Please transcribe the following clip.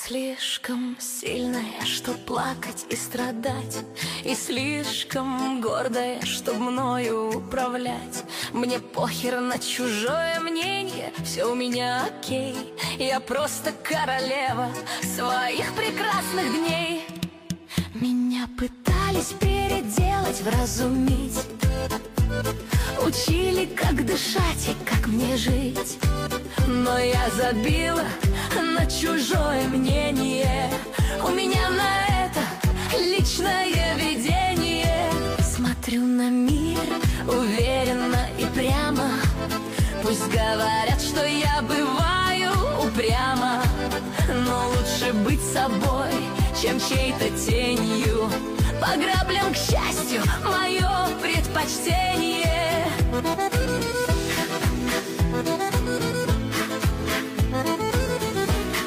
слишком сильная, чтоб плакать и страдать, и слишком гордая, чтоб мною управлять. Мне похер на чужое мнение, все у меня окей. Я просто королева своих прекрасных дней. Меня пытались переделать, вразумить, учили, как дышать и как мне жить. Но я забила на чужое мнение. У меня на это личное видение. Смотрю на мир уверенно и прямо. Пусть говорят, что я бываю упряма, но лучше быть собой, чем чьей-то тенью. По граблям, к счастью, мое предпочтение.